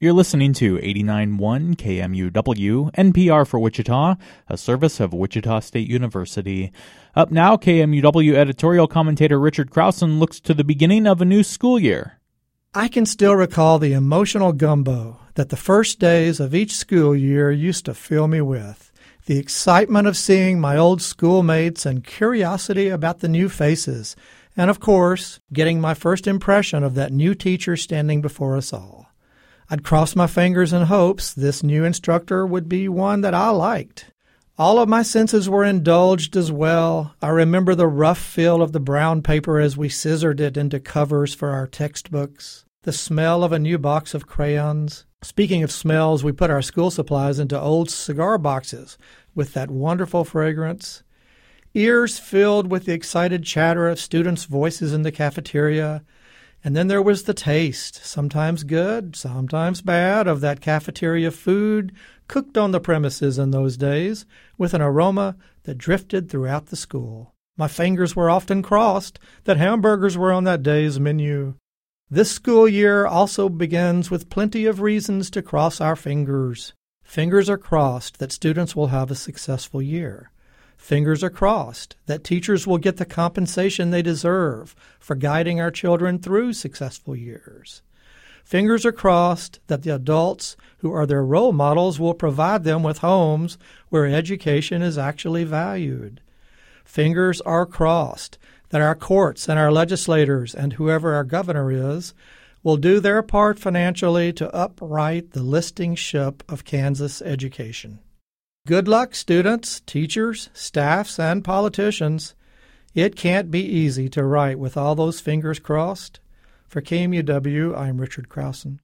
You're listening to 89.1 KMUW, NPR for Wichita, a service of Wichita State University. Up now, KMUW editorial commentator Richard Krausen looks to the beginning of a new school year. I can still recall the emotional gumbo that the first days of each school year used to fill me with. The excitement of seeing my old schoolmates and curiosity about the new faces. And of course, getting my first impression of that new teacher standing before us all. I'd cross my fingers in hopes this new instructor would be one that I liked. All of my senses were indulged as well. I remember the rough feel of the brown paper as we scissored it into covers for our textbooks, the smell of a new box of crayons. Speaking of smells, we put our school supplies into old cigar boxes with that wonderful fragrance. Ears filled with the excited chatter of students' voices in the cafeteria. And then there was the taste, sometimes good, sometimes bad, of that cafeteria food cooked on the premises in those days with an aroma that drifted throughout the school. My fingers were often crossed that hamburgers were on that day's menu. This school year also begins with plenty of reasons to cross our fingers. Fingers are crossed that students will have a successful year. Fingers are crossed that teachers will get the compensation they deserve for guiding our children through successful years. Fingers are crossed that the adults who are their role models will provide them with homes where education is actually valued. Fingers are crossed that our courts and our legislators and whoever our governor is will do their part financially to upright the listing ship of Kansas education. Good luck, students, teachers, staffs, and politicians. It can't be easy to write with all those fingers crossed. For KMUW, I'm Richard Krausen.